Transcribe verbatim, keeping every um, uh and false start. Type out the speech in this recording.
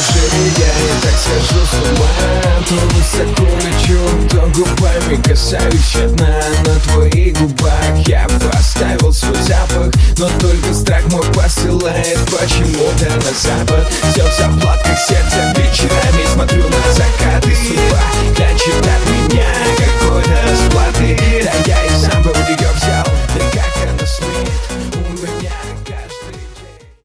Неужели я и так схожу с ума? То высоко лечу, то губами касаюсь дна. На твоих губах я поставил свой запах, но только страх мой посылает почему-то на запад. Все в заплатках сердца, вечерами смотрю на закат.